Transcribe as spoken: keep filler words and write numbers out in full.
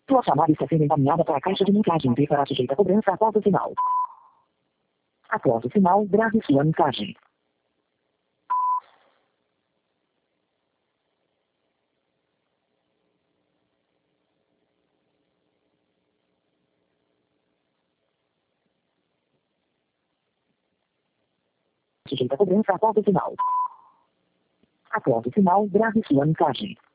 Sua chamada está sendo encaminhada para a caixa de mensagens e será sujeita a cobrança após o sinal. Após o sinal, grave sua mensagem. Sujeita a cobrança após o sinal. Após o sinal, grave sua mensagem.